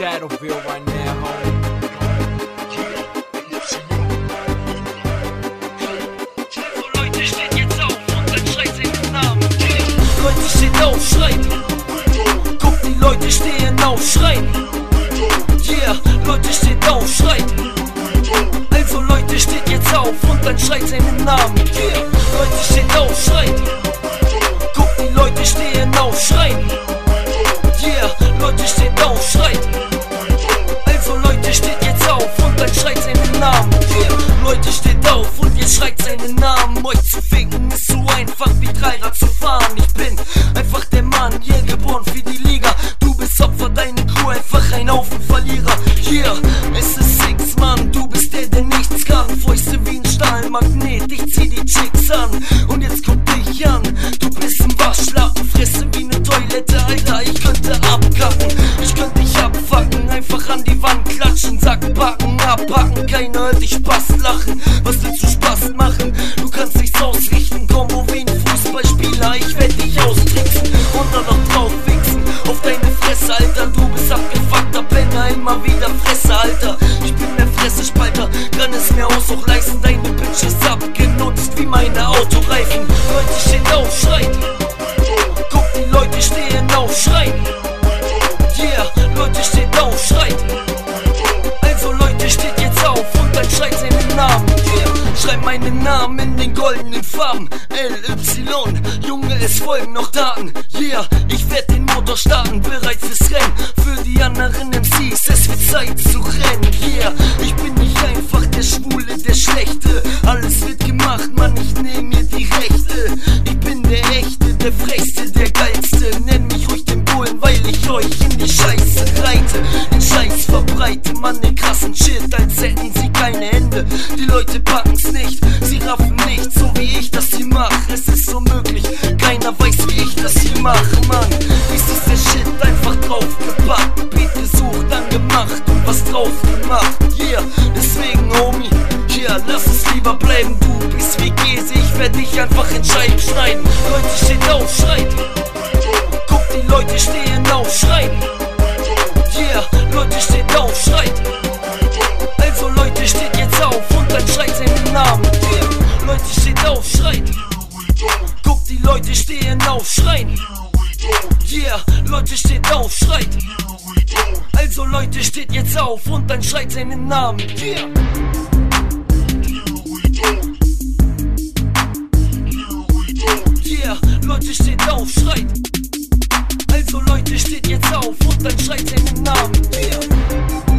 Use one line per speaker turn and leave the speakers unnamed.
Shadowville right now, homie.
Leute, steht jetzt auf und dann schreit seinen Namen. Leute, steht auf, schreit. Guck, die Leute stehen auf, schreien. Yeah, Leute, steht auf, schreit. Also Leute, steht jetzt auf und dann schreit seinen Namen. Yeah, Leute, steht auf, schreit. Guck, die Leute stehen auf, schreien. Yeah, Leute, steht auf, schreit. Also Leute, steht jetzt auf und dann schreit seinen Namen. Yeah, Leute, steht auf und jetzt schreit seinen Namen. Euch zu ficken ist so einfach wie Dreirad zu fahren. Ich bin einfach der Mann, hier geboren für die Liga. Du bist Opfer, deine Crew einfach ein Haufen Verlierer. Yeah, es ist Six, Mann, du bist der nichts kann. Fäuste wie ein Stahlmagnet, ich zieh die Chicks an. Und jetzt guck dich an, du bist ein Waschlappen, fresse wie ne Toilette, Alter, ich könnte abkacken. Ich könnte dich abfacken, einfach an die Wand klatschen, Sack backen, abpacken, keiner hört dich Spaß lachen. Was willst du Spaß machen? Du kannst nichts ausrichten, Kombo wie ein Fußballspieler, ich werd dich austricksen und dann noch drauf wichsen. Auf deine Fresse, Alter, du bist abgefuckter Penner, immer wieder Fresse, Alter. Ich bin der Fressespalter, kann es mir auch leisten, deine Bitch ist abgenutzt wie meine Autoreifen. Leute, steht auf, schreit. Guck, die Leute stehen auf, schreien. Yeah, Leute, steht auf, schreit. Also Leute, steht jetzt auf und dann schreit seinen Namen. Yeah, schreib meinen Namen in den goldenen Farben. LY, Junge, es folgen noch Daten. Yeah, ich werd den Motor starten, bereit fürs Rennen. Für die anderen MCs, es wird Zeit zu rennen. Yeah, ich bin nicht einfach der Schwule, der Schlechte. Alles wird gemacht, Mann, ich nehm mir die Rechte. Ich bin der Echte, der Frechste, der Geilste. Nenn mich ruhig den Bullen, weil ich euch in die Scheiße reite. Den Scheiß verbreite, Mann, den krassen Shit, als hätten sie keine Hände. Die Leute packen's nicht, sie raffen nicht, so wie ich das hier mach. Es ist so möglich, keiner weiß, wie ich das hier mache, Mann. Dies ist der Shit, einfach draufgepackt. Beat gesucht, dann gemacht und was drauf gemacht. Yeah, deswegen, Homie, yeah, lass es lieber bleiben. Du bist wie Käse, ich werd dich einfach in Scheiben schneiden. Leute, steht auf, schreit. Guck, die Leute stehen auf, schreien. Yeah, Leute, steht auf, schreit. Also Leute, steht jetzt auf und dann schreit seinen Namen. Yeah, Leute, steht auf, schreit. Guck, die Leute stehen auf, schreien. Yeah, Leute, steht auf, schreit. Also Leute, steht jetzt auf und dann schreit seinen Namen. Yeah. Yeah, Leute, steht auf, schreit. Also Leute, steht jetzt auf und dann schreit seinen Namen. Yeah.